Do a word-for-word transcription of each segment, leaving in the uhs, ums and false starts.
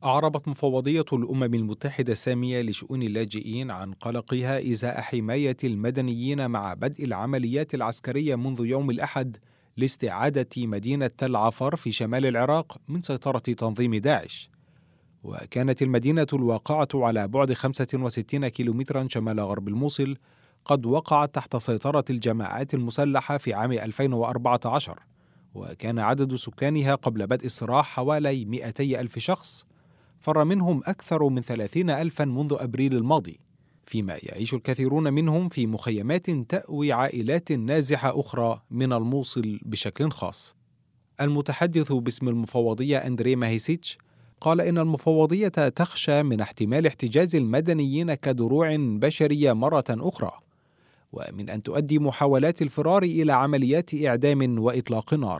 أعربت مفوضية الأمم المتحدة السامية لشؤون اللاجئين عن قلقها إزاء حماية المدنيين مع بدء العمليات العسكرية منذ يوم الأحد لاستعادة مدينة تل عفر في شمال العراق من سيطرة تنظيم داعش. وكانت المدينة الواقعة على بعد خمسة وستين كيلومترا شمال غرب الموصل قد وقعت تحت سيطرة الجماعات المسلحة في عام ألفين وأربعة عشر، وكان عدد سكانها قبل بدء الصراع حوالي مئتي ألف شخص، فر منهم أكثر من ثلاثين ألفا منذ أبريل الماضي، فيما يعيش الكثيرون منهم في مخيمات تأوي عائلات نازحة أخرى من الموصل بشكل خاص. المتحدث باسم المفوضية أندري ماهيسيتش قال إن المفوضية تخشى من احتمال احتجاز المدنيين كدروع بشرية مرة أخرى، ومن أن تؤدي محاولات الفرار إلى عمليات إعدام وإطلاق نار.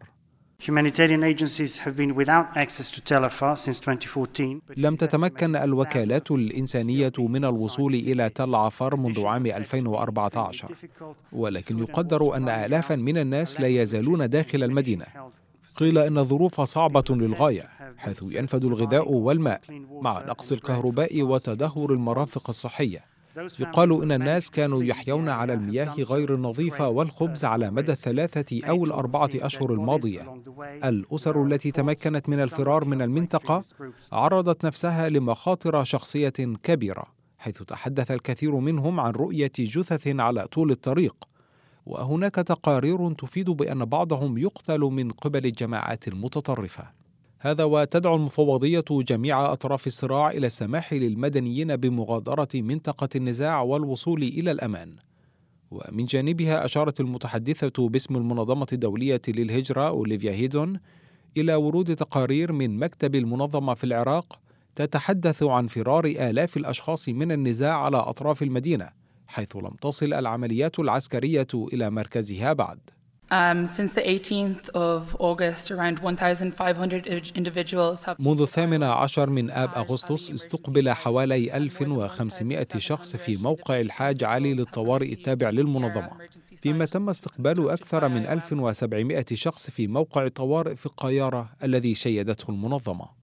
لم تتمكن الوكالات الإنسانية من الوصول إلى تل عفر منذ عام ألفين وأربعة عشر، ولكن يقدر أن آلافا من الناس لا يزالون داخل المدينة. قيل إن الظروف صعبة للغاية، حيث ينفد الغذاء والماء مع نقص الكهرباء وتدهور المرافق الصحية. يقال إن الناس كانوا يحيون على المياه غير النظيفة والخبز على مدى الثلاثة أو الأربعة أشهر الماضية. الأسر التي تمكنت من الفرار من المنطقة عرضت نفسها لمخاطر شخصية كبيرة، حيث تحدث الكثير منهم عن رؤية جثث على طول الطريق، وهناك تقارير تفيد بأن بعضهم يقتل من قبل الجماعات المتطرفة. هذا وتدعو المفوضية جميع أطراف الصراع إلى السماح للمدنيين بمغادرة منطقة النزاع والوصول إلى الأمان. ومن جانبها أشارت المتحدثة باسم المنظمة الدولية للهجرة أوليفيا هيدون إلى ورود تقارير من مكتب المنظمة في العراق تتحدث عن فرار آلاف الأشخاص من النزاع على أطراف المدينة، حيث لم تصل العمليات العسكرية إلى مركزها بعد. Um, since the eighteenth of August, around one thousand five hundred individuals have... منذ الثامن عشر من آب أغسطس استقبل حوالي ألف وخمسمائة شخص في موقع الحاج علي للطوارئ التابع للمنظمة، فيما تم استقبال أكثر من ألف وسبعمائة شخص في موقع الطوارئ في القاهرة الذي شيدته المنظمة.